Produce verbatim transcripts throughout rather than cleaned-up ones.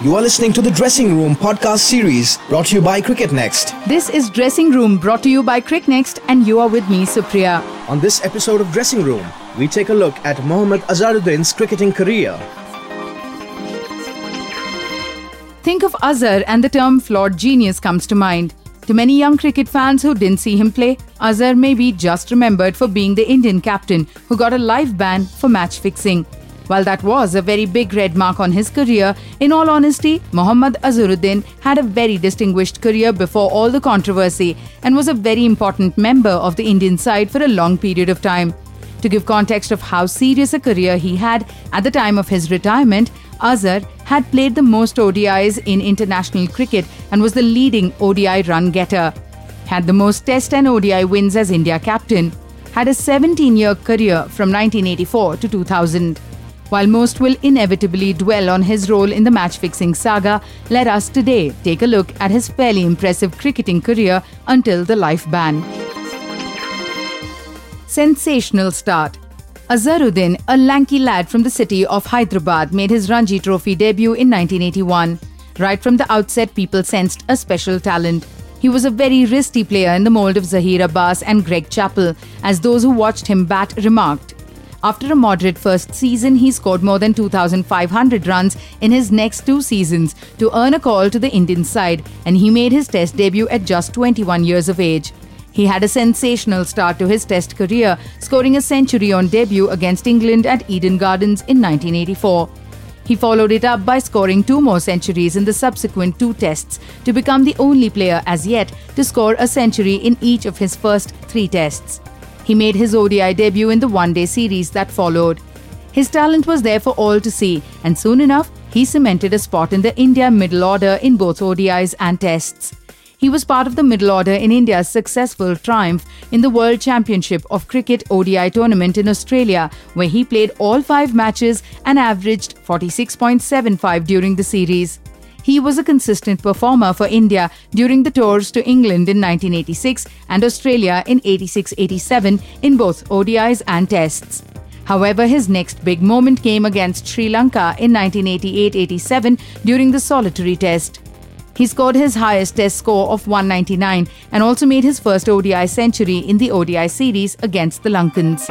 You are listening to the Dressing Room podcast series brought to you by Cricket Next. This is Dressing Room brought to you by Cricket Next, and you are with me, Supriya. On this episode of Dressing Room, we take a look at Mohammad Azharuddin's cricketing career. Think of Azhar and the term flawed genius comes to mind. To many young cricket fans who didn't see him play, Azhar may be just remembered for being the Indian captain who got a life ban for match fixing. While that was a very big red mark on his career, in all honesty, Mohammad Azharuddin had a very distinguished career before all the controversy and was a very important member of the Indian side for a long period of time. To give context of how serious a career he had at the time of his retirement, Azhar had played the most O D Is in international cricket and was the leading O D I run getter, had the most Test and O D I wins as India captain, had a seventeen-year career from nineteen eighty-four to two thousand. While most will inevitably dwell on his role in the match-fixing saga, let us today take a look at his fairly impressive cricketing career until the life ban. Sensational start. Azharuddin, a lanky lad from the city of Hyderabad, made his Ranji Trophy debut in nineteen eighty-one. Right from the outset, people sensed a special talent. He was a very wristy player in the mould of Zaheer Abbas and Greg Chappell, as those who watched him bat remarked. After a moderate first season, he scored more than two thousand five hundred runs in his next two seasons to earn a call to the Indian side, and he made his Test debut at just twenty-one years of age. He had a sensational start to his Test career, scoring a century on debut against England at Eden Gardens in nineteen eighty-four. He followed it up by scoring two more centuries in the subsequent two Tests to become the only player as yet to score a century in each of his first three Tests. He made his O D I debut in the one-day series that followed. His talent was there for all to see, and soon enough, he cemented a spot in the India middle order in both O D Is and Tests. He was part of the middle order in India's successful triumph in the World Championship of Cricket O D I tournament in Australia, where he played all five matches and averaged forty-six point seven five during the series. He was a consistent performer for India during the tours to England in nineteen eighty-six and Australia in eighty-six eighty-seven in both O D Is and Tests. However, his next big moment came against Sri Lanka in nineteen eighty-eight eighty-seven during the solitary Test. He scored his highest Test score of one ninety-nine and also made his first O D I century in the O D I series against the Lankans.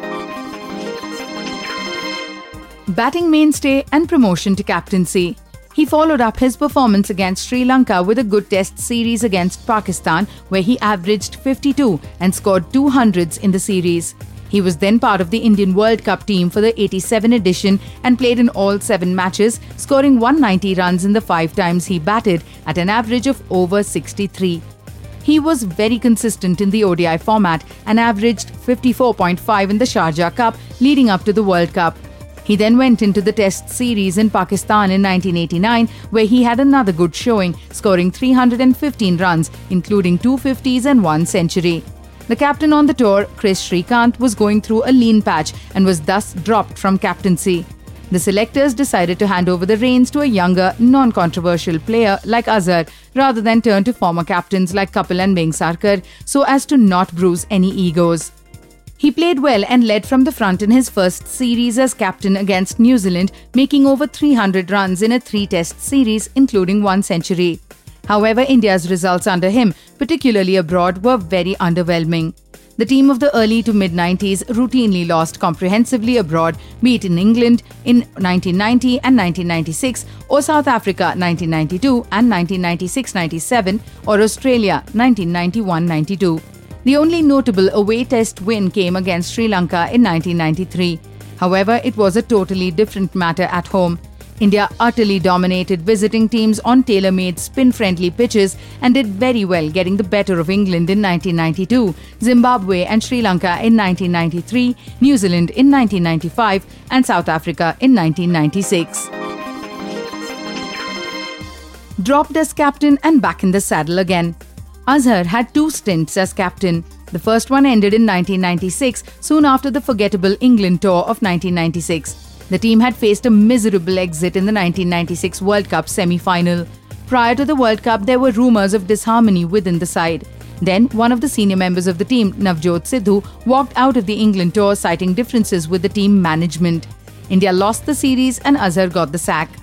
Batting mainstay and promotion to captaincy. He followed up his performance against Sri Lanka with a good Test series against Pakistan, where he averaged fifty-two and scored two hundreds in the series. He was then part of the Indian World Cup team for the eighty-seven edition and played in all seven matches, scoring one hundred ninety runs in the five times he batted at an average of over sixty-three. He was very consistent in the O D I format and averaged fifty-four point five in the Sharjah Cup leading up to the World Cup. He then went into the Test series in Pakistan in nineteen eighty-nine, where he had another good showing, scoring three hundred fifteen runs, including two fifties and one century. The captain on the tour, Chris Srikanth, was going through a lean patch and was thus dropped from captaincy. The selectors decided to hand over the reins to a younger, non-controversial player like Azhar, rather than turn to former captains like Kapil and Vengasarkar, so as to not bruise any egos. He played well and led from the front in his first series as captain against New Zealand, making over three hundred runs in a three-test series, including one century. However, India's results under him, particularly abroad, were very underwhelming. The team of the early to mid-nineties routinely lost comprehensively abroad, be it in England in nineteen ninety and nineteen ninety-six, or South Africa nineteen ninety-two and nineteen ninety-six ninety-seven, or Australia nineteen ninety-one ninety-two. The only notable away Test win came against Sri Lanka in nineteen ninety-three. However, it was a totally different matter at home. India utterly dominated visiting teams on tailor-made spin-friendly pitches and did very well, getting the better of England in nineteen ninety-two, Zimbabwe and Sri Lanka in nineteen ninety-three, New Zealand in nineteen ninety-five and South Africa in nineteen ninety-six. Dropped as captain and back in the saddle again. Azhar had two stints as captain. The first one ended in nineteen ninety-six, soon after the forgettable England tour of nineteen ninety-six. The team had faced a miserable exit in the nineteen ninety-six World Cup semi-final. Prior to the World Cup, there were rumours of disharmony within the side. Then, one of the senior members of the team, Navjot Sidhu, walked out of the England tour citing differences with the team management. India lost the series and Azhar got the sack.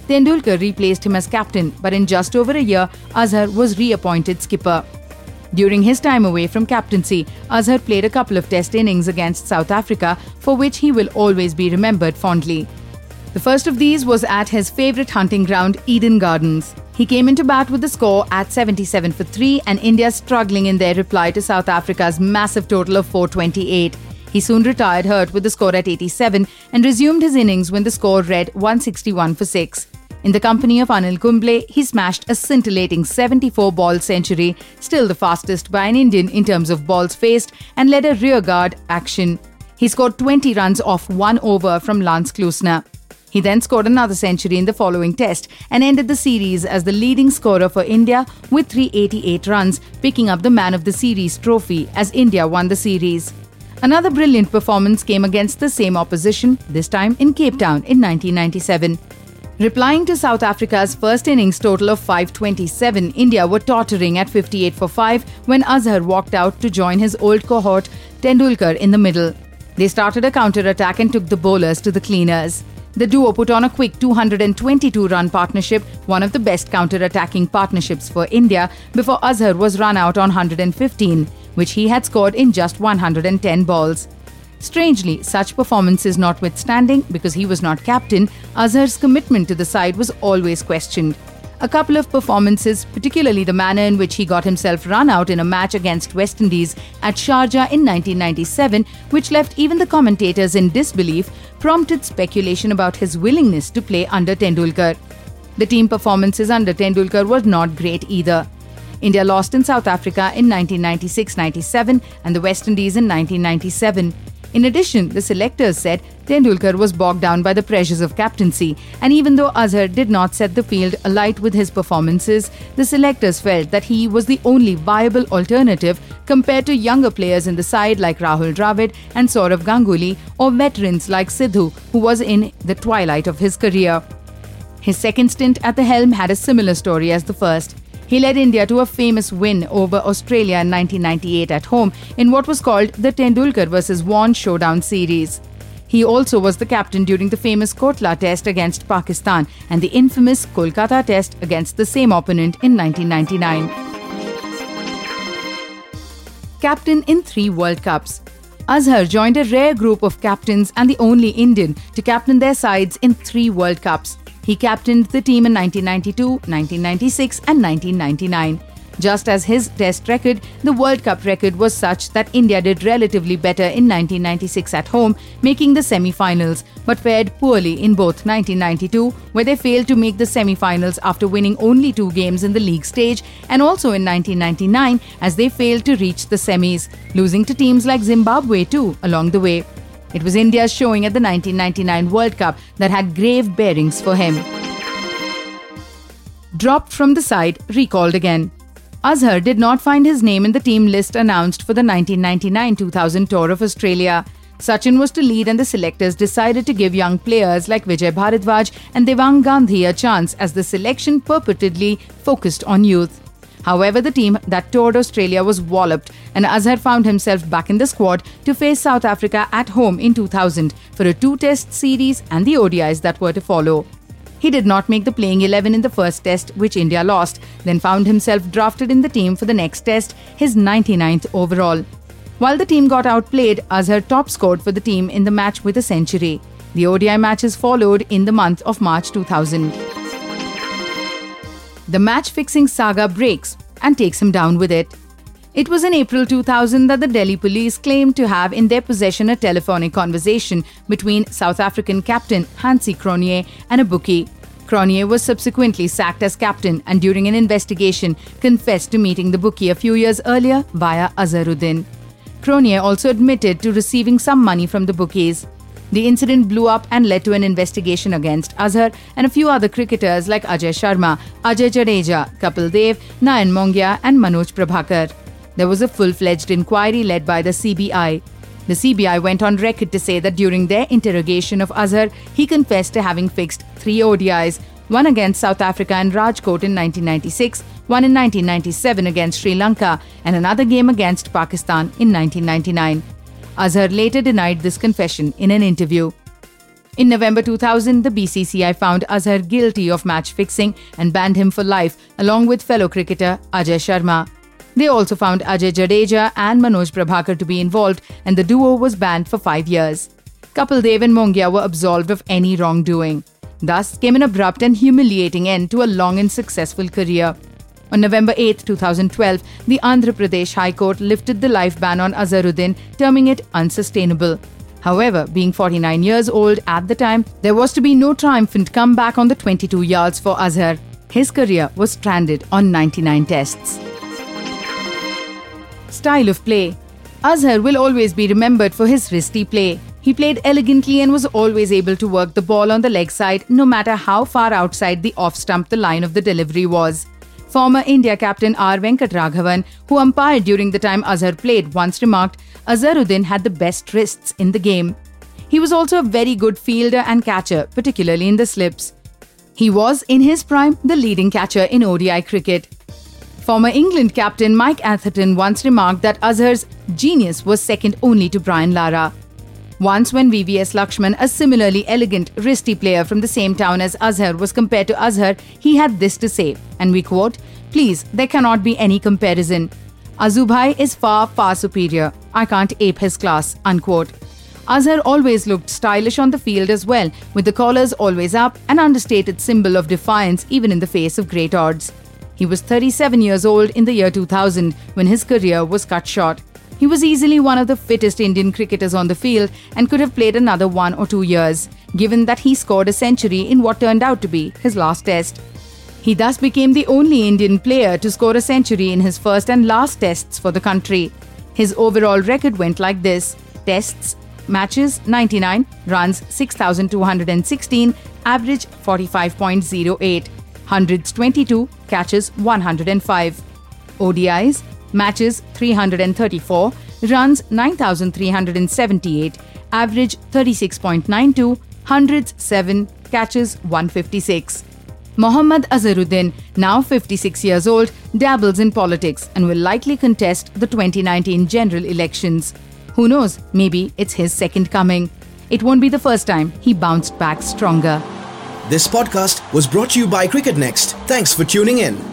Tendulkar replaced him as captain, but in just over a year, Azhar was reappointed skipper. During his time away from captaincy, Azhar played a couple of test innings against South Africa, for which he will always be remembered fondly. The first of these was at his favourite hunting ground, Eden Gardens. He came into bat with the score at seventy-seven for three and India struggling in their reply to South Africa's massive total of four twenty-eight. He soon retired hurt with the score at eighty-seven and resumed his innings when the score read one sixty-one for six. In the company of Anil Kumble, he smashed a scintillating seventy-four ball century, still the fastest by an Indian in terms of balls faced, and led a rearguard action. He scored twenty runs off one over from Lance Klusener. He then scored another century in the following test and ended the series as the leading scorer for India with three hundred eighty-eight runs, picking up the Man of the Series trophy as India won the series. Another brilliant performance came against the same opposition, this time in Cape Town in nineteen ninety-seven. Replying to South Africa's first innings total of five twenty-seven, India were tottering at fifty-eight for five when Azhar walked out to join his old cohort Tendulkar in the middle. They started a counter-attack and took the bowlers to the cleaners. The duo put on a quick two hundred twenty-two run partnership, one of the best counter-attacking partnerships for India, before Azhar was run out on one hundred fifteen, which he had scored in just one hundred ten balls. Strangely, such performances notwithstanding, because he was not captain, Azhar's commitment to the side was always questioned. A couple of performances, particularly the manner in which he got himself run out in a match against West Indies at Sharjah in nineteen ninety-seven, which left even the commentators in disbelief, prompted speculation about his willingness to play under Tendulkar. The team performances under Tendulkar were not great either. India lost in South Africa in nineteen ninety-six ninety-seven and the West Indies in nineteen ninety-seven. In addition, the selectors said Tendulkar was bogged down by the pressures of captaincy, and even though Azhar did not set the field alight with his performances, the selectors felt that he was the only viable alternative compared to younger players in the side like Rahul Dravid and Sourav Ganguly, or veterans like Sidhu, who was in the twilight of his career. His second stint at the helm had a similar story as the first. He led India to a famous win over Australia in nineteen ninety-eight at home in what was called the Tendulkar versus Vaughan Showdown series. He also was the captain during the famous Kotla Test against Pakistan and the infamous Kolkata Test against the same opponent in nineteen ninety-nine. Captain in three World Cups. Azhar joined a rare group of captains and the only Indian to captain their sides in three World Cups. He captained the team in nineteen ninety-two, nineteen ninety-six and nineteen ninety-nine. Just as his Test record, the World Cup record was such that India did relatively better in nineteen ninety-six at home, making the semi-finals, but fared poorly in both nineteen ninety-two, where they failed to make the semi-finals after winning only two games in the league stage, and also in nineteen ninety-nine as they failed to reach the semis, losing to teams like Zimbabwe too along the way. It was India's showing at the nineteen ninety-nine World Cup that had grave bearings for him. Dropped from the side, recalled again. Azhar did not find his name in the team list announced for the nineteen ninety-nine two thousand tour of Australia. Sachin was to lead and the selectors decided to give young players like Vijay Bharadwaj and Devang Gandhi a chance as the selection purportedly focused on youth. However, the team that toured Australia was walloped and Azhar found himself back in the squad to face South Africa at home in two thousand for a two-test series and the O D Is that were to follow. He did not make the playing eleven in the first test, which India lost, then found himself drafted in the team for the next test, his ninety-ninth overall. While the team got outplayed, Azhar top scored for the team in the match with a century. The O D I matches followed in the month of March two thousand. The match-fixing saga breaks and takes him down with it. It was in April two thousand that the Delhi police claimed to have in their possession a telephonic conversation between South African captain Hansie Cronje and a bookie. Cronje was subsequently sacked as captain and during an investigation confessed to meeting the bookie a few years earlier via Azharuddin. Cronje also admitted to receiving some money from the bookies. The incident blew up and led to an investigation against Azhar and a few other cricketers like Ajay Sharma, Ajay Jadeja, Kapil Dev, Nayan Mongia and Manoj Prabhakar. There was a full-fledged inquiry led by the C B I. The C B I went on record to say that during their interrogation of Azhar, he confessed to having fixed three O D Is, one against South Africa and Rajkot in nineteen ninety-six, one in nineteen ninety-seven against Sri Lanka and another game against Pakistan in nineteen ninety-nine. Azhar later denied this confession in an interview. In November two thousand, the B C C I found Azhar guilty of match fixing and banned him for life, along with fellow cricketer Ajay Sharma. They also found Ajay Jadeja and Manoj Prabhakar to be involved, and the duo was banned for five years. Kapil Dev and Mongia were absolved of any wrongdoing. Thus came an abrupt and humiliating end to a long and successful career. On November eighth, twenty twelve, the Andhra Pradesh High Court lifted the life ban on Azharuddin, terming it unsustainable. However, being forty-nine years old at the time, there was to be no triumphant comeback on the twenty-two yards for Azhar. His career was stranded on ninety-nine tests. Style of play. Azhar will always be remembered for his wristy play. He played elegantly and was always able to work the ball on the leg side, no matter how far outside the off-stump the line of the delivery was. Former India captain R. Venkatraghavan, who umpired during the time Azhar played, once remarked, Azharuddin had the best wrists in the game. He was also a very good fielder and catcher, particularly in the slips. He was, in his prime, the leading catcher in O D I cricket. Former England captain Mike Atherton once remarked that Azhar's genius was second only to Brian Lara. Once when V V S Lakshman, a similarly elegant, wristy player from the same town as Azhar, was compared to Azhar, he had this to say, and we quote, "Please, there cannot be any comparison. Azubhai is far, far superior. I can't ape his class," unquote. Azhar always looked stylish on the field as well, with the collars always up, an understated symbol of defiance even in the face of great odds. He was thirty-seven years old in the year two thousand when his career was cut short. He was easily one of the fittest Indian cricketers on the field and could have played another one or two years, given that he scored a century in what turned out to be his last test. He thus became the only Indian player to score a century in his first and last tests for the country. His overall record went like this: tests, matches ninety-nine, runs six thousand two hundred sixteen, average forty-five point oh eight, hundreds twenty-two, catches one hundred five. O D Is, matches three hundred thirty-four, runs nine thousand three hundred seventy-eight, average thirty-six point nine two, hundreds seven, catches one hundred fifty-six. Mohammad Azharuddin, now fifty-six years old, dabbles in politics and will likely contest the twenty nineteen general elections. Who knows, maybe it's his second coming. It won't be the first time he bounced back stronger. This podcast was brought to you by Cricket Next. Thanks for tuning in.